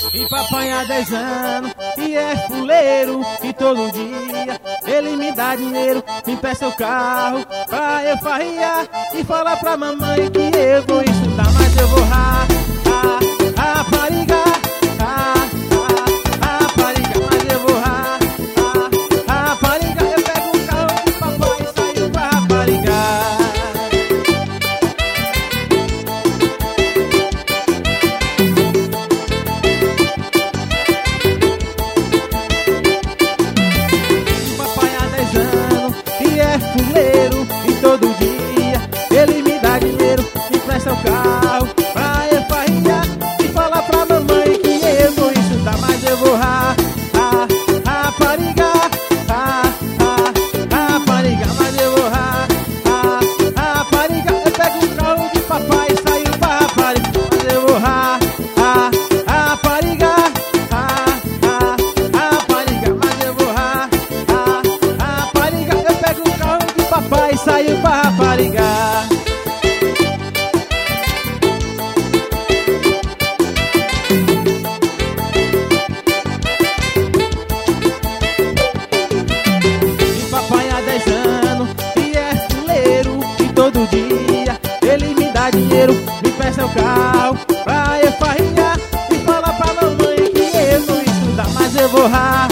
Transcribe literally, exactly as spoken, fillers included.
E papai há dez anos e é fuleiro, e todo dia ele me dá dinheiro, me empresta o carro pra eu farriar e falar pra mamãe que eu vou estudar, mas eu vou ra, ra, raparigar, ra, ra, raparigar, mas eu vou ra, ra, raparigar. Eu pego o carro do papai e saio pra raparigar. Fuleiro, e todo dia ele me dá dinheiro, me empresta o carro pra eu farriar e falar pra mamãe que eu vou estudar, mas eu vou ra, ra, raparigar, ra, ra, raparigar, mas eu vou ra, ra, raparigar. Eu pego o carro de papai e saio pra raparigar, mas eu vou ra, ra, raparigar, ra, ra, raparigar, mas eu vou ra, ra, raparigar. Eu pego o carro de papai e saio pra raparigar. E papai há dez anos e é fuleiro, e todo dia ele me dá dinheiro, me empresta o carro pra eu farriar e falar pra mamãe que eu vou estudar, mas eu vou ra,